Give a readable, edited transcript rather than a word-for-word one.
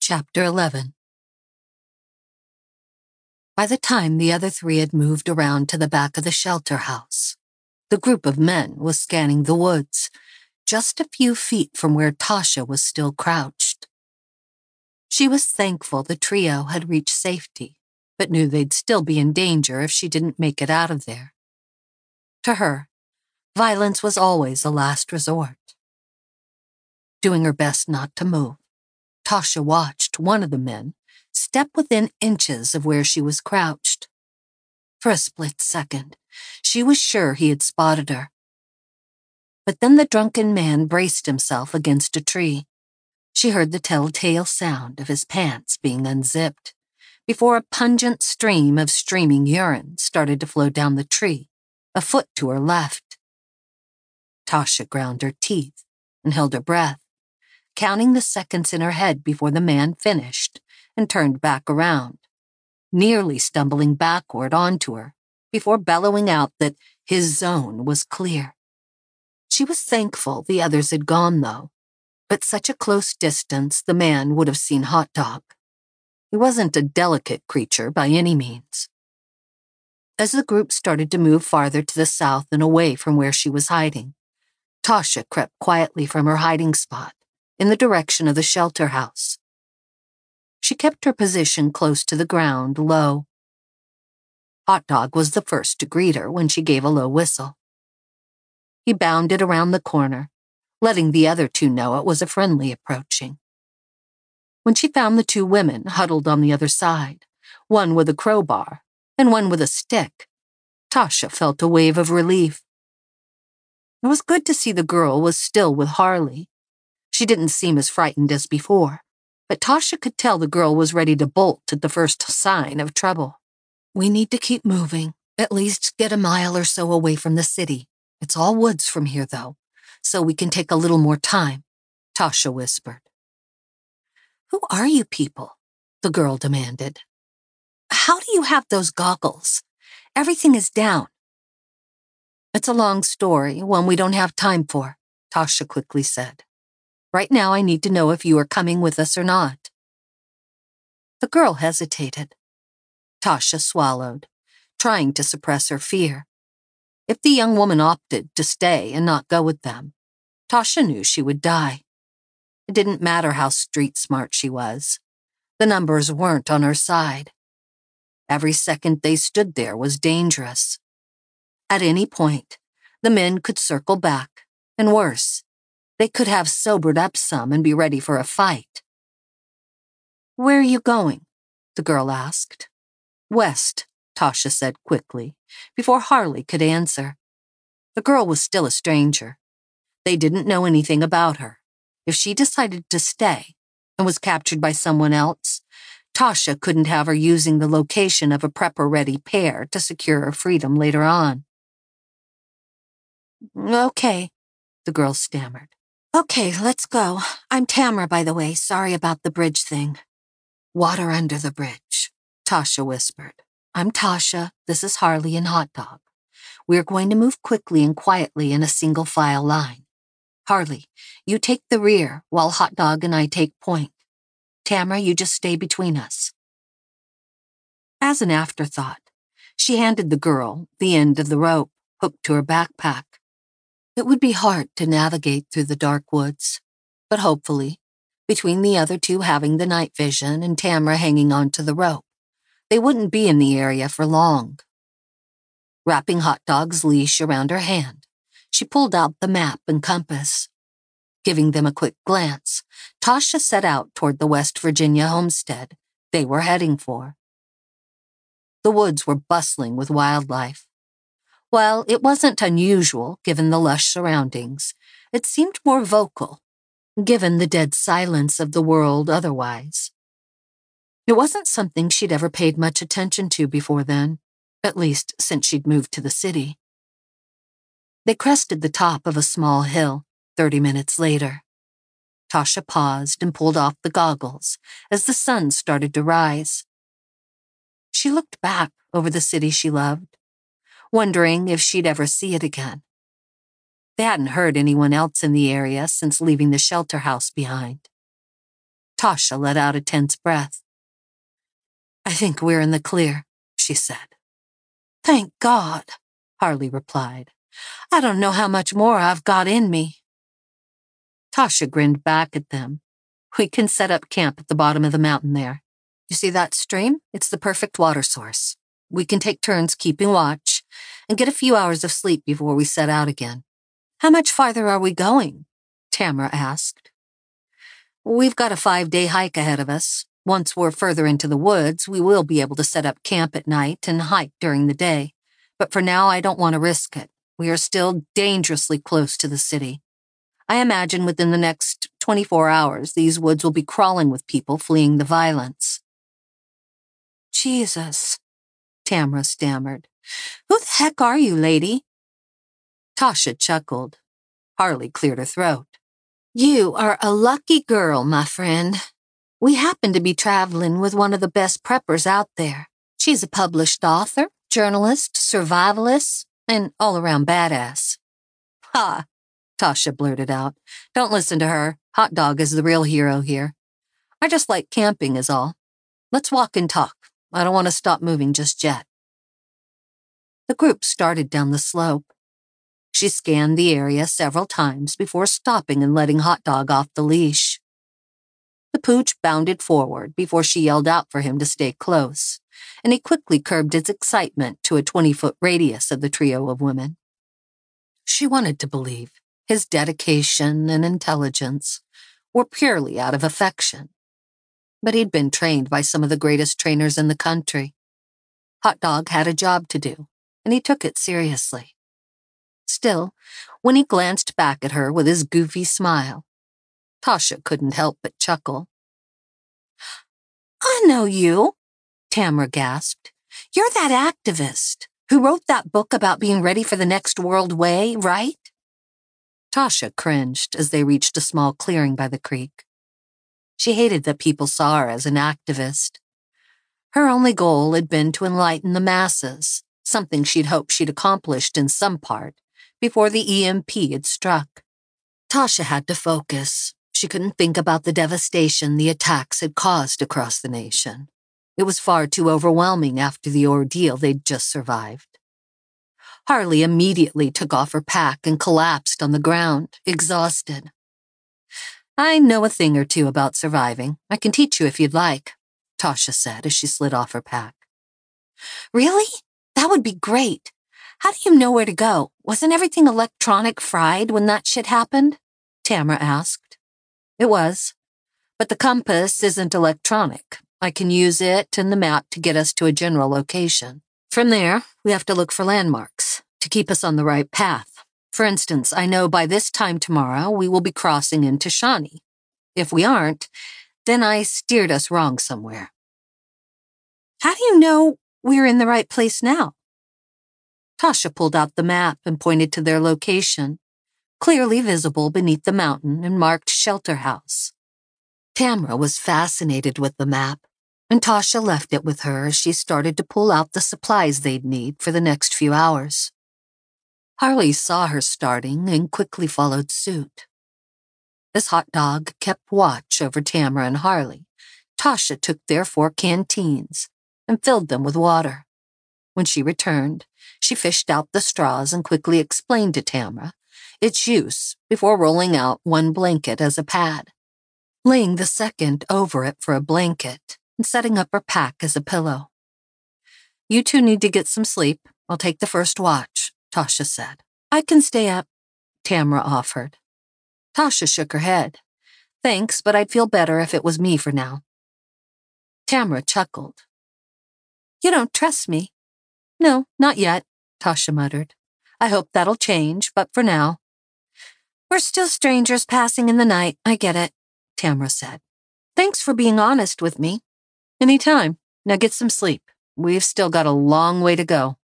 Chapter 11. By the time the other three had moved around to the back of the shelter house, the group of men was scanning the woods, just a few feet from where Tasha was still crouched. She was thankful the trio had reached safety, but knew they'd still be in danger if she didn't make it out of there. To her, violence was always a last resort. Doing her best not to move, Tasha watched one of the men step within inches of where she was crouched. For a split second, she was sure he had spotted her. But then the drunken man braced himself against a tree. She heard the telltale sound of his pants being unzipped before a pungent stream of streaming urine started to flow down the tree, a foot to her left. Tasha ground her teeth and held her breath, counting the seconds in her head before the man finished and turned back around, nearly stumbling backward onto her before bellowing out that his zone was clear. She was thankful the others had gone, though. At such a close distance, the man would have seen Hot Dog. He wasn't a delicate creature by any means. As the group started to move farther to the south and away from where she was hiding, Tasha crept quietly from her hiding spot in the direction of the shelter house. She kept her position close to the ground, low. Hot Dog was the first to greet her when she gave a low whistle. He bounded around the corner, letting the other two know it was a friendly approaching. When she found the two women huddled on the other side, one with a crowbar and one with a stick, Tasha felt a wave of relief. It was good to see the girl was still with Harley. She didn't seem as frightened as before, but Tasha could tell the girl was ready to bolt at the first sign of trouble. "We need to keep moving, at least get a mile or so away from the city. It's all woods from here, though, so we can take a little more time," Tasha whispered. "Who are you people?" the girl demanded. "How do you have those goggles? Everything is down." "It's a long story, one we don't have time for," Tasha quickly said. "Right now I need to know if you are coming with us or not." The girl hesitated. Tasha swallowed, trying to suppress her fear. If the young woman opted to stay and not go with them, Tasha knew she would die. It didn't matter how street smart she was. The numbers weren't on her side. Every second they stood there was dangerous. At any point, the men could circle back, and worse, they could have sobered up some and be ready for a fight. "Where are you going?" the girl asked. "West," Tasha said quickly, before Harley could answer. The girl was still a stranger. They didn't know anything about her. If she decided to stay and was captured by someone else, Tasha couldn't have her using the location of a prepper-ready pair to secure her freedom later on. "Okay," the girl stammered. "Okay, let's go. I'm Tamara, by the way. Sorry about the bridge thing." "Water under the bridge," Tasha whispered. "I'm Tasha. This is Harley and Hot Dog. We're going to move quickly and quietly in a single file line. Harley, you take the rear while Hot Dog and I take point. Tamara, you just stay between us." As an afterthought, she handed the girl the end of the rope hooked to her backpack. It would be hard to navigate through the dark woods, but hopefully, between the other two having the night vision and Tamara hanging onto the rope, they wouldn't be in the area for long. Wrapping Hot Dog's leash around her hand, she pulled out the map and compass. Giving them a quick glance, Tasha set out toward the West Virginia homestead they were heading for. The woods were bustling with wildlife. While it wasn't unusual given the lush surroundings, it seemed more vocal, given the dead silence of the world otherwise. It wasn't something she'd ever paid much attention to before then, at least since she'd moved to the city. They crested the top of a small hill 30 minutes later. Tasha paused and pulled off the goggles as the sun started to rise. She looked back over the city she loved, wondering if she'd ever see it again. They hadn't heard anyone else in the area since leaving the shelter house behind. Tasha let out a tense breath. I think we're in the clear, she said. Thank God, Harley replied. I don't know how much more I've got in me. Tasha grinned back at them. We can set up camp at the bottom of the mountain there. You see that stream? It's the perfect water source. We can take turns keeping watch and get a few hours of sleep before we set out again. How much farther are we going? Tamara asked. We've got a 5-day hike ahead of us. Once we're further into the woods, we will be able to set up camp at night and hike during the day. But for now, I don't want to risk it. We are still dangerously close to the city. I imagine within the next 24 hours, these woods will be crawling with people fleeing the violence. Jesus, Tamara stammered. Who the heck are you, lady? Tasha chuckled. Harley cleared her throat. You are a lucky girl, my friend. We happen to be traveling with one of the best preppers out there. She's a published author, journalist, survivalist, and all-around badass. Ha, Tasha blurted out. Don't listen to her. Hot Dog is the real hero here. I just like camping is all. Let's walk and talk. I don't want to stop moving just yet. The group started down the slope. She scanned the area several times before stopping and letting Hot Dog off the leash. The pooch bounded forward before she yelled out for him to stay close, and he quickly curbed his excitement to a 20-foot radius of the trio of women. She wanted to believe his dedication and intelligence were purely out of affection, but he'd been trained by some of the greatest trainers in the country. Hot Dog had a job to do, and he took it seriously. Still, when he glanced back at her with his goofy smile, Tasha couldn't help but chuckle. I know you, Tamara gasped. You're that activist who wrote that book about being ready for the next world way, right? Tasha cringed as they reached a small clearing by the creek. She hated that people saw her as an activist. Her only goal had been to enlighten the masses, something she'd hoped she'd accomplished in some part before the EMP had struck. Tasha had to focus. She couldn't think about the devastation the attacks had caused across the nation. It was far too overwhelming after the ordeal they'd just survived. Harley immediately took off her pack and collapsed on the ground, exhausted. I know a thing or two about surviving. I can teach you if you'd like, Tasha said as she slid off her pack. Really? That would be great. How do you know where to go? Wasn't everything electronic fried when that shit happened? Tamara asked. It was. But the compass isn't electronic. I can use it and the map to get us to a general location. From there, we have to look for landmarks to keep us on the right path. For instance, I know by this time tomorrow we will be crossing into Shawnee. If we aren't, then I steered us wrong somewhere. How do you know we're in the right place now? Tasha pulled out the map and pointed to their location, clearly visible beneath the mountain and marked Shelter House. Tamara was fascinated with the map, and Tasha left it with her as she started to pull out the supplies they'd need for the next few hours. Harley saw her starting and quickly followed suit. As Hot Dog kept watch over Tamara and Harley, Tasha took their 4 canteens and filled them with water. When she returned, she fished out the straws and quickly explained to Tamara its use before rolling out 1 blanket as a pad, laying the second over it for a blanket, and setting up her pack as a pillow. You two need to get some sleep. I'll take the first watch, Tasha said. I can stay up, Tamara offered. Tasha shook her head. Thanks, but I'd feel better if it was me for now. Tamara chuckled. You don't trust me? No, not yet, Tasha muttered. I hope that'll change, but for now. We're still strangers passing in the night, I get it, Tamara said. Thanks for being honest with me. Anytime. Now get some sleep. We've still got a long way to go.